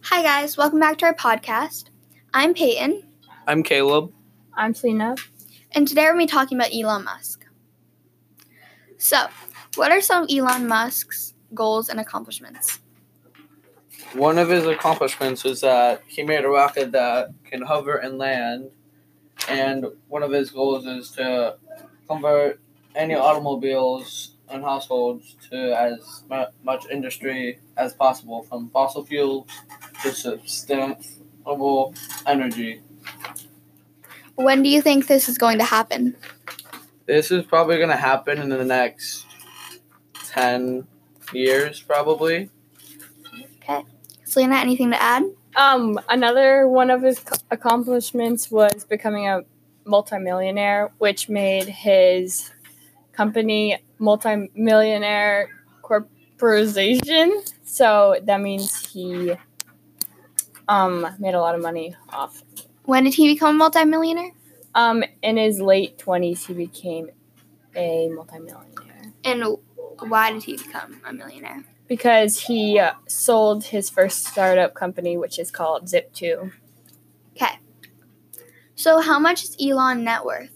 Hi guys, welcome back to our podcast. I'm Peyton. I'm Caleb. I'm Selena. And today we're going to be talking about Elon Musk. So, what are some of Elon Musk's goals and accomplishments? One of his accomplishments was that he made a rocket that can hover and land, and one of his goals is to convert any automobiles and households to as much industry as possible, from fossil fuels to sustainable energy. When do you think this is going to happen? This is probably going to happen in the next 10 years, probably. Okay. Selena, anything to add? Another one of his accomplishments was becoming a multimillionaire, which made his company multimillionaire corporation. So that means he made a lot of money off. When did he become a multimillionaire? In his late 20s, he became a multimillionaire. And why did he become a millionaire? Because he sold his first startup company, which is called Zip2. Okay. So how much is Elon net worth?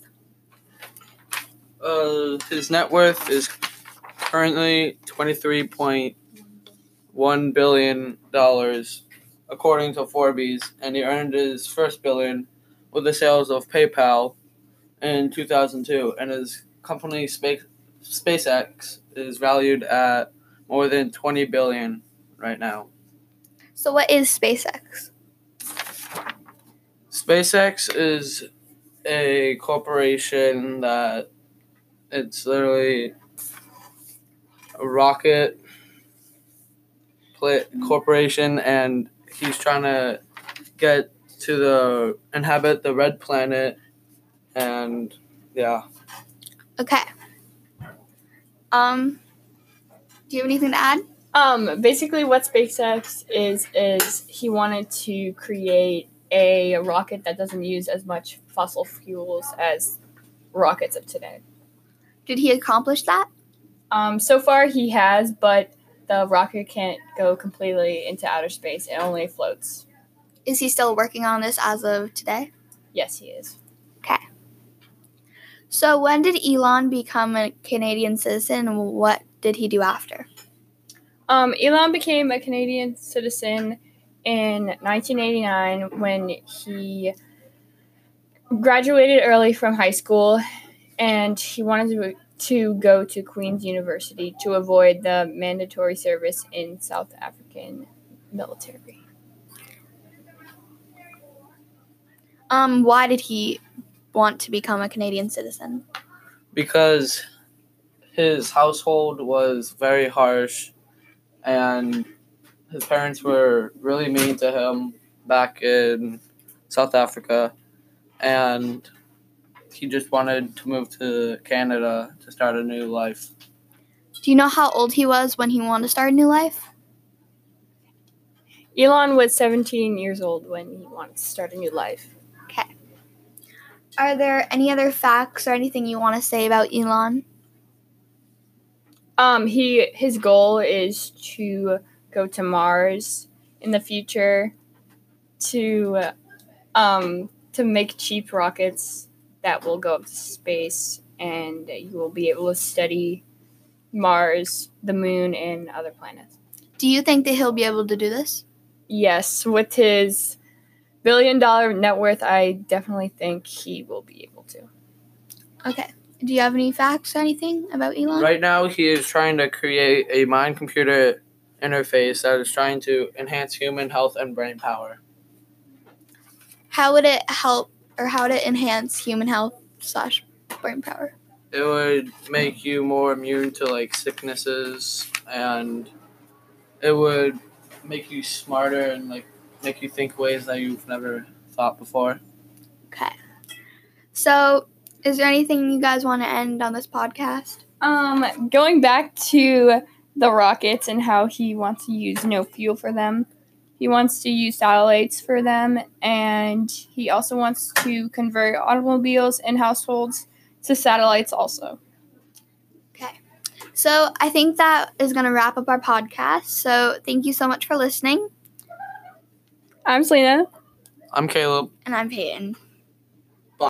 His net worth is currently $23.1 billion, according to Forbes, and he earned his first billion with the sales of PayPal in 2002, and his company SpaceX is valued at more than $20 billion right now. So what is SpaceX? SpaceX is a corporation that it's literally a rocket corporation, and he's trying to get to inhabit the red planet, and yeah. Okay. Do you have anything to add? Basically what SpaceX is he wanted to create a rocket that doesn't use as much fossil fuels as rockets of today. Did he accomplish that? So far he has, but the rocket can't go completely into outer space. It only floats. Is he still working on this as of today? Yes, he is. Okay. So when did Elon become a Canadian citizen, and what did he do after? Elon became a Canadian citizen in 1989 when he graduated early from high school, and he wanted to go to Queen's University to avoid the mandatory service in South African military. Why did he want to become a Canadian citizen? Because his household was very harsh, and his parents were really mean to him back in South Africa, and he just wanted to move to Canada to start a new life. Do you know how old he was when he wanted to start a new life? Elon was 17 years old when he wanted to start a new life. Okay. Are there any other facts or anything you want to say about Elon? His goal is to go to Mars in the future, to make cheap rockets that will go up to space, and you will be able to study Mars, the moon, and other planets. Do you think that he'll be able to do this? Yes, with his $1 billion net worth, I definitely think he will be able to. Okay. Do you have any facts or anything about Elon? Right now, he is trying to create a mind-computer interface that is trying to enhance human health and brain power. How would it help, or how would it enhance human health / brain power? It would make you more immune to sicknesses, and it would make you smarter and make you think ways that you've never thought before. Okay. So, is there anything you guys want to end on this podcast? Going back to the rockets and how he wants to use no fuel for them. He wants to use satellites for them, and he also wants to convert automobiles and households to satellites also. Okay. So I think that is going to wrap up our podcast. So thank you so much for listening. I'm Selena. I'm Caleb. And I'm Peyton.